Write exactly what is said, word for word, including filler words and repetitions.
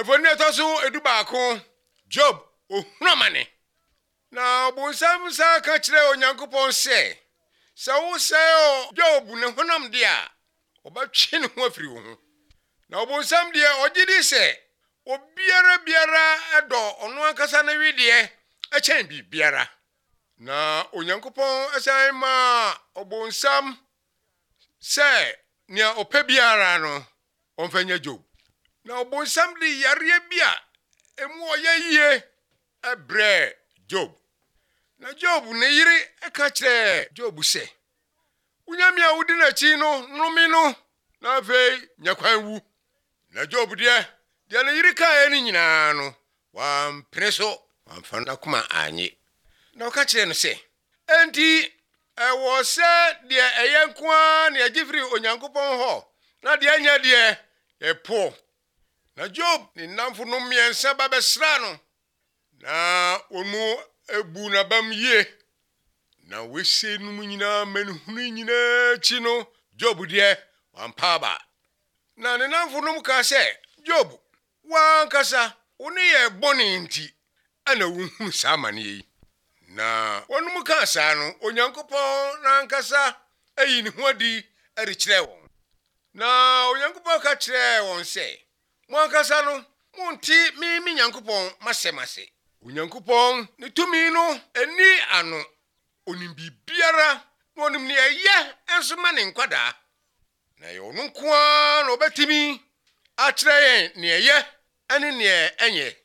Efoni toso edu baako Job ohunamane. Na obonsam sa ka kire Onyankopon se sa wo se o Job ne honam dia obatwe ne ho afiri wo ho. Na obonsam dia ogidi se obiara biara edo ono akasa na widie echen bi biara. Na Onyankopon asan ma obonsam se nia ope biara no onfanya Job. Na obonsam di yare bia emu oyeye ebre Job. Na Job ne yiri eka kire Job se unyame a wudi na chi no numi no na ve nyakwan wu. Na Job dia dia ne yiri ka eni nyina no wa preso wa fana kuma anyi. Na oka kire no se enti ewo se dia eyenkwa na agifiri Onyankopon ho na dia nya dia epo. Na Job ni namfu no miensa babesra no na omu ebu na bam ye na wese no nyina manhunu nyina chi no Job die wampaba. Na ne namfu no ka se Job wa kasa oni ye boni nti ana wuhu samane yi. Na wonu ka sa no Onyankopon na nkasa ayi ne ho adi erikire won. Na Onyankopon ka kire won se mo kasa no monti mi mi Nyankopon masemase. Onyankopon ne tumi no eni ano onim bibiara no onim ne ye enso ma ne nkwada. Na ye onu kwa no betimi akire yen ne ye ene ne enye.